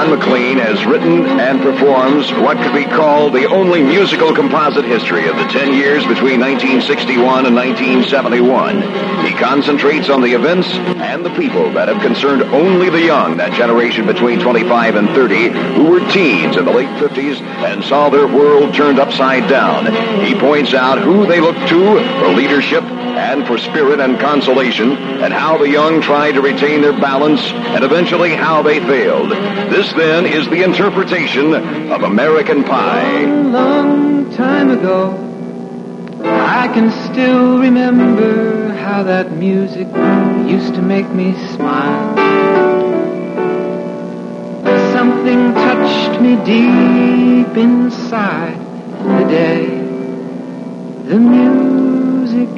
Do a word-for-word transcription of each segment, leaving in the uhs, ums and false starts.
Don McLean has written and performs what could be called the only musical composite history of the ten years between nineteen sixty-one and nineteen seventy-one. He concentrates on the events and the people that have concerned only the young, that generation between twenty-five and thirty, who were teens in the late fifties and saw their world turned upside down. He points out who they look to for leadership and for spirit and consolation, and how the young tried to retain their balance, and eventually how they failed. This, then, is the interpretation of American Pie. A long time ago, I can still remember how that music used to make me smile. Something touched me deep inside the day the music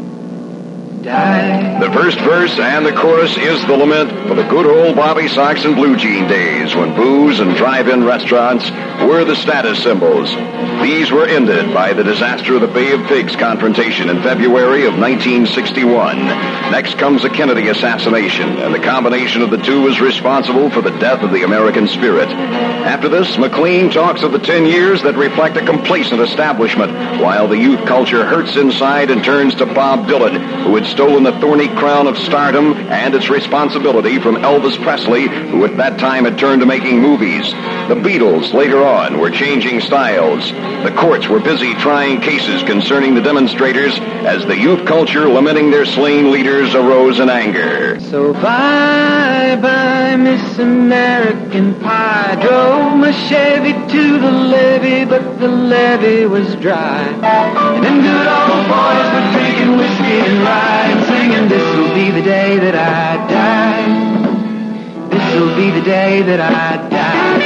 died. The first verse and the chorus is the lament for the good old Bobby Sox and Blue Jean days when booze and drive-in restaurants were the status symbols. These were ended by the disaster of the Bay of Pigs confrontation in February of nineteen sixty-one. Next comes the Kennedy assassination, and the combination of the two is responsible for the death of the American spirit. After this, McLean talks of the ten years that reflect a complacent establishment, while the youth culture hurts inside and turns to Bob Dylan, who had stolen the thorny crown of stardom and its responsibility from Elvis Presley, who at that time had turned to making movies. The Beatles, later on, were changing styles. The courts were busy trying cases concerning the demonstrators as the youth culture, lamenting their slain leaders, arose in anger. So bye-bye, Miss American Pie. Drove my Chevy to the levee, but the levee was dry. And them good old boys were drinking whiskey and rye and singing, this'll be the day that I die. This'll be the day that I die.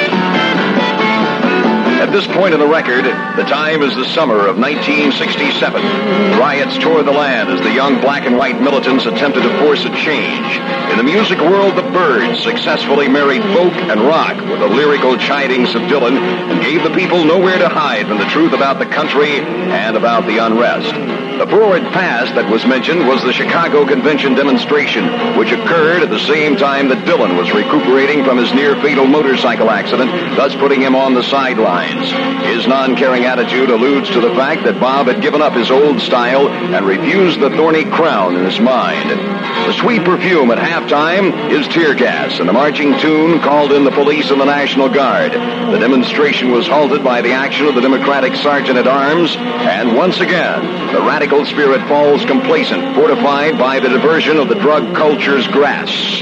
At this point in the record, the time is the summer of nineteen sixty-seven. Riots tore the land as the young black and white militants attempted to force a change. In the music world, the Byrds successfully married folk and rock with the lyrical chidings of Dylan and gave the people nowhere to hide from the truth about the country and about the unrest. The forward pass that was mentioned was the Chicago Convention demonstration, which occurred at the same time that Dylan was recuperating from his near-fatal motorcycle accident, thus putting him on the sidelines. His non-caring attitude alludes to the fact that Bob had given up his old style and refused the thorny crown in his mind. The sweet perfume at halftime is tear gas, and the marching tune called in the police and the National Guard. The demonstration was halted by the action of the Democratic Sergeant-at-Arms, and once again, the radical spirit falls complacent, fortified by the diversion of the drug culture's grass.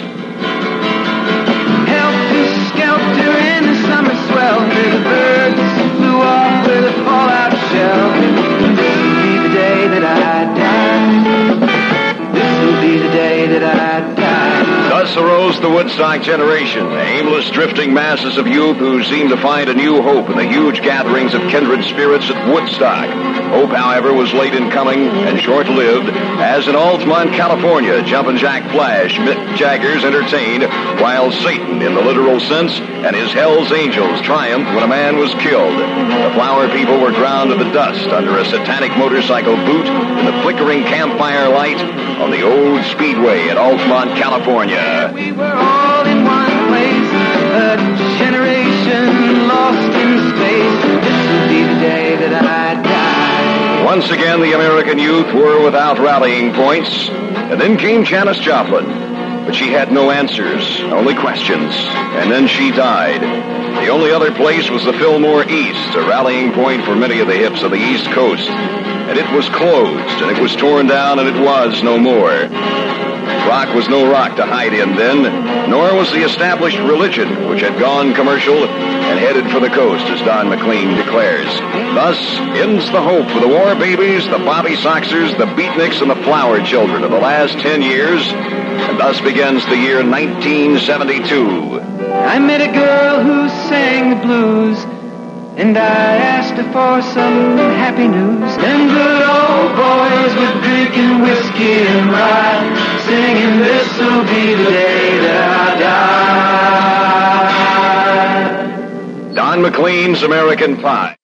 Helter-skelter in the summer swelter, the birds flew off with a fallout shelter. This'll be the day that I die. This'll be the day that I die. Thus arose the Woodstock generation, aimless, drifting masses of youth who seemed to find a new hope in the huge gatherings of kindred spirits at Woodstock. Hope, however, was late in coming and short-lived, as in Altamont, California, Jumpin' Jack Flash, Mick Jagger's entertained, while Satan, in the literal sense, and his Hell's Angels triumphed when a man was killed. The flower people were ground to the dust under a satanic motorcycle boot in the flickering campfire light on the old speedway at Altamont, California. We were all in one place, a generation lost in space. This will be the day that I die. Once again, the American youth were without rallying points, and then came Janis Joplin. But she had no answers, only questions, and then she died. The only other place was the Fillmore East, a rallying point for many of the hips of the East Coast. And it was closed, and it was torn down, and it was no more. Rock was no rock to hide in then, nor was the established religion, which had gone commercial and headed for the coast, as Don McLean declares. Thus ends the hope for the War Babies, the Bobby Soxers, the Beatniks, and the Flower Children of the last ten years, and thus begins the year nineteen seventy-two. I met a girl who sang the blues, and I asked her for some happy news. Them good old boys were drinking whiskey and rye, singing, this'll be the day that I die. Don McLean's American Pie.